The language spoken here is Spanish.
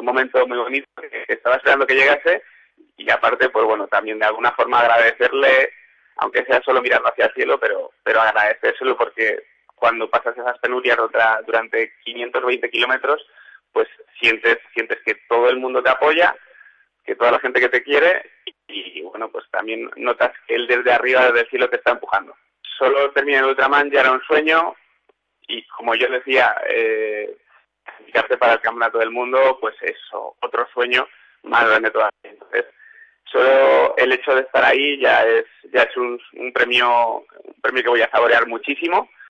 momento muy bonito que estaba esperando que llegase y aparte, pues bueno, también de alguna forma agradecerle, aunque sea solo mirando hacia el cielo, pero agradecérselo porque cuando pasas esas penurias durante 520 kilómetros, pues sientes que todo el mundo te apoya, que toda la gente que te quiere y bueno, pues también notas que él desde arriba, desde el cielo, te está empujando. Solo terminar el Ultraman ya era un sueño y como yo decía, clasificarse para el Campeonato del Mundo, pues eso, otro sueño más grande todavía. Entonces, solo el hecho de estar ahí ya es un premio que voy a saborear muchísimo